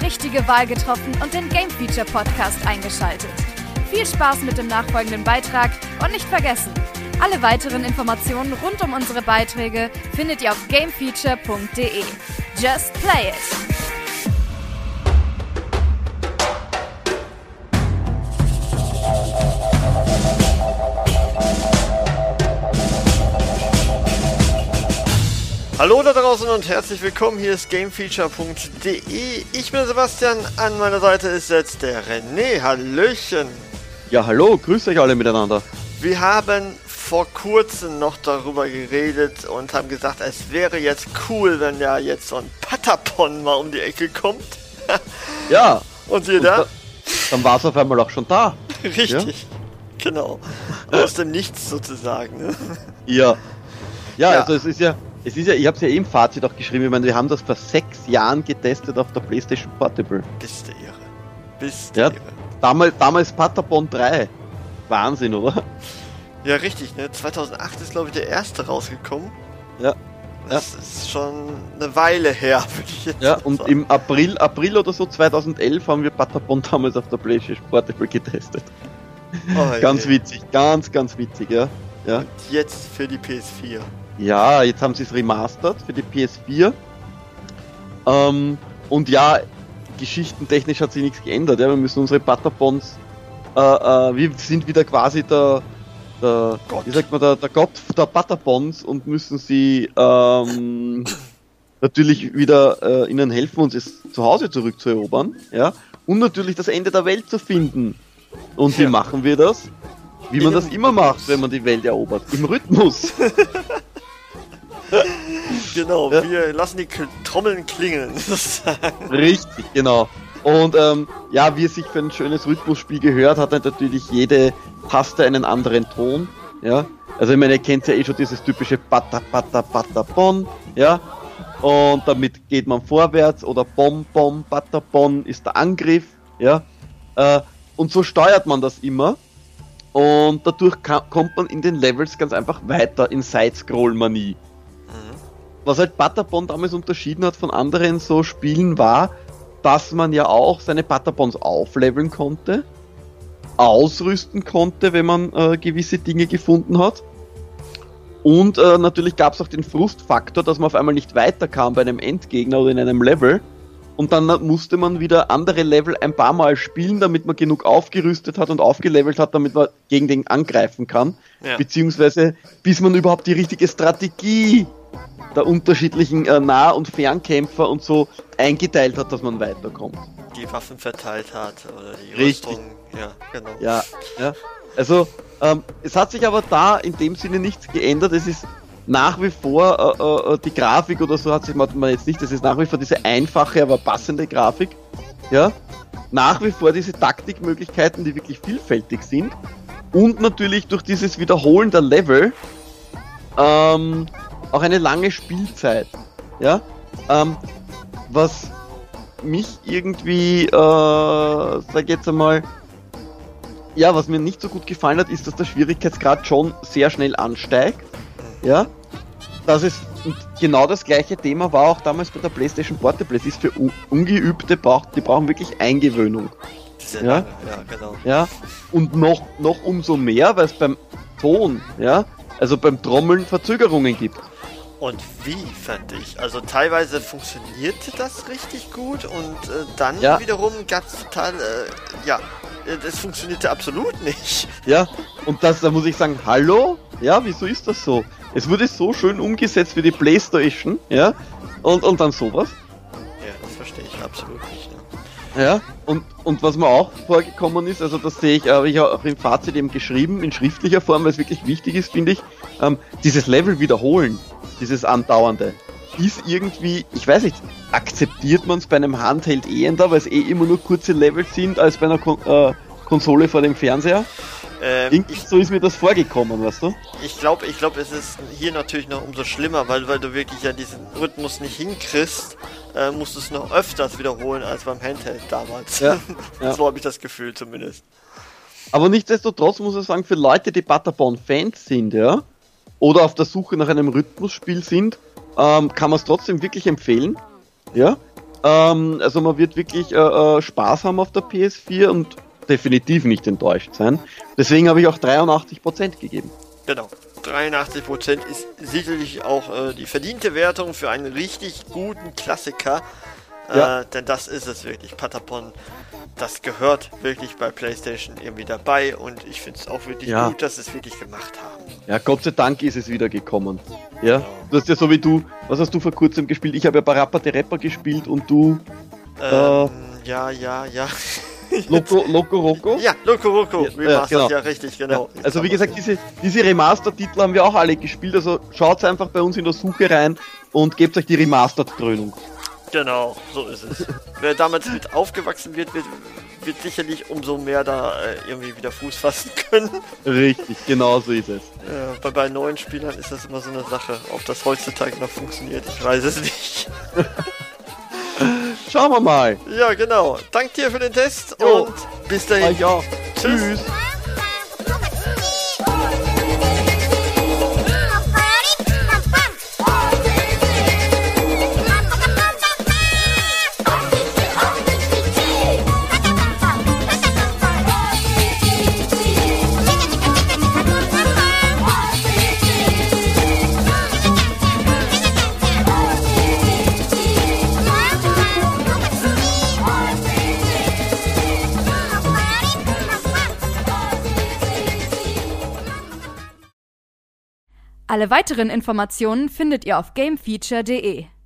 richtige Wahl getroffen und den Game Feature Podcast eingeschaltet. Viel Spaß mit dem nachfolgenden Beitrag und nicht vergessen, alle weiteren Informationen rund um unsere Beiträge findet ihr auf gamefeature.de. Just play it! Hallo da draußen und herzlich willkommen, hier ist gamefeature.de. Ich bin Sebastian, an meiner Seite ist jetzt der René. Hallöchen. Ja, hallo, grüßt euch alle miteinander. Wir haben vor kurzem noch darüber geredet und haben gesagt, es wäre jetzt cool, wenn ja jetzt so ein Patapon mal um die Ecke kommt. Ja. Und ihr da? Dann war es auf einmal auch schon da. Richtig, ja? Genau. Aus dem Nichts sozusagen. Ne? Ja. Ja, also es ist ja, ich habe es ja im Fazit auch geschrieben, ich meine, wir haben das vor 6 Jahren getestet auf der PlayStation Portable. Bist du irre. Bist du irre. Damals Patapon 3. Wahnsinn, oder? Ja, richtig, ne? 2008 ist, glaube ich, der erste rausgekommen. Ja. Das ist schon eine Weile her, würde ich jetzt sagen. Und im April oder so 2011 haben wir Patapon damals auf der PlayStation Portable getestet. Oh, ganz witzig, ganz witzig, ja. Und jetzt für die PS4. Ja, jetzt haben sie es remastert für die PS4. Und ja, geschichtentechnisch hat sich nichts geändert. Ja? Wir müssen unsere Patapons, wir sind wieder quasi der Gott. Wie sagt man, der Gott der Patapons und müssen sie natürlich wieder ihnen helfen, uns es zu Hause zurückzuerobern. Ja? Und natürlich das Ende der Welt zu finden. Und wie machen wir das? Wie man das immer macht, wenn man die Welt erobert. Im Rhythmus. Genau, ja. Wir lassen die Trommeln klingeln. Richtig, genau. Und wie es sich für ein schönes Rhythmusspiel gehört, hat natürlich jede Taste einen anderen Ton. Ja, also ich meine, ihr kennt ja eh schon dieses typische Pata Pata Pata Bon, ja. Und damit geht man vorwärts oder Bom Bom Pata Bon ist der Angriff, ja. Und so steuert man das immer. Und dadurch kommt man in den Levels ganz einfach weiter in Side-Scroll-Manie. Was halt Patapon damals unterschieden hat von anderen so Spielen war, dass man ja auch seine Patapons aufleveln konnte, ausrüsten konnte, wenn man gewisse Dinge gefunden hat. Und natürlich gab es auch den Frustfaktor, dass man auf einmal nicht weiterkam bei einem Endgegner oder in einem Level. Und dann musste man wieder andere Level ein paar Mal spielen, damit man genug aufgerüstet hat und aufgelevelt hat, damit man gegen den angreifen kann. Ja. Beziehungsweise bis man überhaupt die richtige Strategie der unterschiedlichen Nah- und Fernkämpfer und so eingeteilt hat, dass man weiterkommt. Die Waffen verteilt hat oder die Richtig. Rüstung. Ja, genau. Ja. Also, es hat sich aber da in dem Sinne nichts geändert. Es ist nach wie vor die Grafik oder so hat sich man jetzt nicht, das ist nach wie vor diese einfache, aber passende Grafik. Ja. Nach wie vor diese Taktikmöglichkeiten, die wirklich vielfältig sind. Und natürlich durch dieses Wiederholen der Level auch eine lange Spielzeit. Ja. Was mich irgendwie, sag jetzt einmal, ja, was mir nicht so gut gefallen hat, ist, dass der Schwierigkeitsgrad schon sehr schnell ansteigt. Ja. Das ist genau das gleiche Thema war auch damals bei der PlayStation Portable. Es ist für Ungeübte, die brauchen wirklich Eingewöhnung. Ja, genau. Ja, und noch umso mehr, weil es beim Ton, ja, also beim Trommeln Verzögerungen gibt. Und wie, fand ich. Also teilweise funktionierte das richtig gut und dann wiederum gab es total, das funktionierte absolut nicht. Ja, und da muss ich sagen, hallo? Ja, wieso ist das so? Es wurde so schön umgesetzt für die PlayStation, ja, und dann sowas. Ja, das verstehe ich absolut nicht. Ja, und was mir auch vorgekommen ist, also das sehe ich, habe ich auch im Fazit eben geschrieben, in schriftlicher Form, weil es wirklich wichtig ist, finde ich, dieses Level wiederholen, dieses andauernde, ist irgendwie, ich weiß nicht, akzeptiert man es bei einem Handheld ehender, weil es immer nur kurze Levels sind, als bei einer Konsole vor dem Fernseher? So ist mir das vorgekommen, weißt du? Ich glaube, es ist hier natürlich noch umso schlimmer, weil du wirklich ja diesen Rhythmus nicht hinkriegst, musst du es noch öfters wiederholen als beim Handheld damals. Ja. So habe ich das Gefühl zumindest. Aber nichtsdestotrotz muss ich sagen, für Leute, die Patapon-Fans sind, ja, oder auf der Suche nach einem Rhythmusspiel sind, kann man es trotzdem wirklich empfehlen. Ja. Also man wird wirklich Spaß haben auf der PS4 und definitiv nicht enttäuscht sein. Deswegen habe ich auch 83% gegeben. Genau. 83% ist sicherlich auch die verdiente Wertung für einen richtig guten Klassiker. Denn das ist es wirklich. Patapon, das gehört wirklich bei PlayStation irgendwie dabei und ich finde es auch wirklich gut, dass sie es wirklich gemacht haben. Ja, Gott sei Dank ist es wieder gekommen. Ja, du hast ja so wie du, was hast du vor kurzem gespielt? Ich habe ja Parappa the Rapper gespielt und du... Ja. Loco Roco? Ja, Loco Roco, Remastered, genau. Ja, richtig, genau. Ja, also wie gesagt, diese Remaster-Titel haben wir auch alle gespielt, also schaut einfach bei uns in der Suche rein und gebt euch die Remastered-Dröhnung. Genau, so ist es. Wer damals mit aufgewachsen wird sicherlich umso mehr da irgendwie wieder Fuß fassen können. Richtig, genau so ist es. Bei neuen Spielern ist das immer so eine Sache, ob das heutzutage noch funktioniert, ich weiß es nicht. Schauen wir mal. Ja, genau. Dank dir für den Test und bis dahin. Euch auch. Tschüss. Alle weiteren Informationen findet ihr auf gamefeature.de.